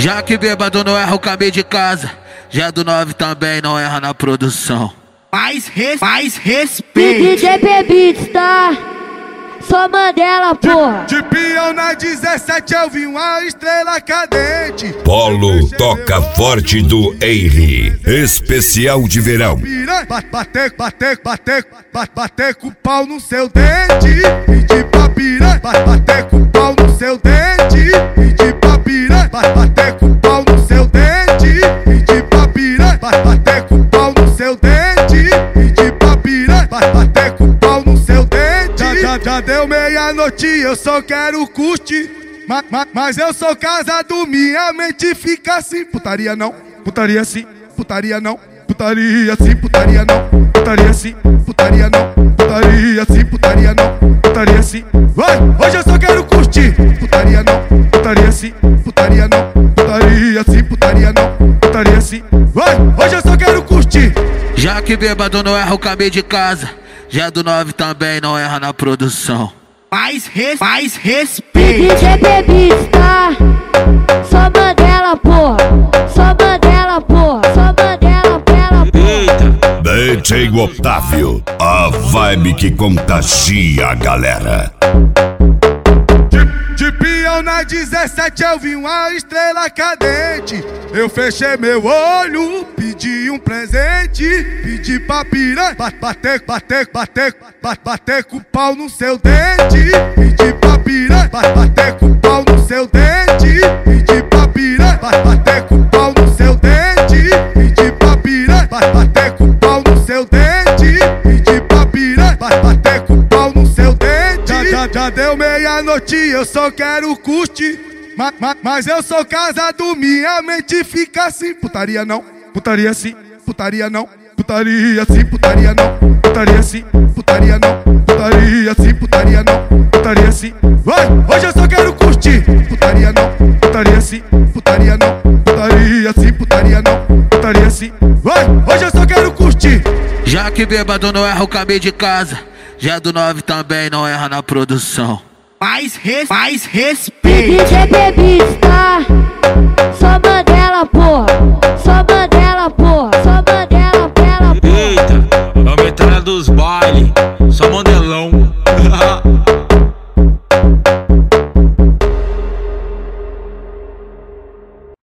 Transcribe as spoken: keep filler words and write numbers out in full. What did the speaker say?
Já que bêbado não erra o caminho de casa, já do nove também não erra na produção. Mais, res, mais respeito. D J Bebitos, tá? Só Mandela, porra. De, de peão na dezessete eu vi uma estrela cadente. Polo toca forte do Eire, especial de verão. Bater, bater, bater, bater com o pau no seu dente. Pedir pra piranha, bater com o pau no seu dente. Pedir pra piranha, bater com o pau no seu dente. Pedir pra piranha, bater com o pau no seu dente. Pedir pra piranha, bater com o pau no seu dente. Já, já, já deu meia-noite, eu só quero curtir. Ma, ma, mas eu sou casado, minha mente fica assim. Putaria não, putaria sim, putaria não. Putaria sim, putaria não, putaria sim, putaria não, putaria sim, putaria não, putaria sim. Vai, hoje eu só quero curtir. Putaria não, putaria sim, putaria não, putaria sim, putaria não, putaria sim. Vai, hoje eu só quero curtir. Já que bêbado não erra o caminho de casa, já do nove também não erra na produção. Mais, res, mais respeito. D J Bebitos, tá? Só Mandela, porra. Só Mandela, porra. Só Mandela, pela porra. D J Otávio, a vibe que contagia a galera. De, de peão na dezessete eu vi uma estrela cadente. Eu fechei meu olho, pedi um presente. Pedi pra piranha, bater, bater, bater, bater com o pau no seu dente. Pedi pra piranha, bater com o pau no seu dente. Pedi pra piranha, bater com o pau no seu dente. Pedi pra piranha, bater com o pau no seu dente. Pedi pra piranha, bater com o pau no seu dente. Já, já, já deu meia-noite, eu só quero curtir. Ma, ma, mas eu sou casado, minha mente fica assim. Putaria não, putaria sim, putaria não, putaria sim, putaria não, putaria sim, putaria não, putaria sim, putaria não, putaria sim. Vai, hoje eu só quero curtir. Putaria não, putaria sim, putaria não, putaria sim, putaria não, putaria sim. Vai, hoje eu só quero curtir. Já que bêbado não erra o caminho de casa, já do nove também não erra na produção. Mais, res, mais respeito. D J Bebitos, tá? Só Mandela, porra. Só Mandela, porra. Só Mandela, pela porra. Eita, vamos entrar dos bailes. Só Mandela.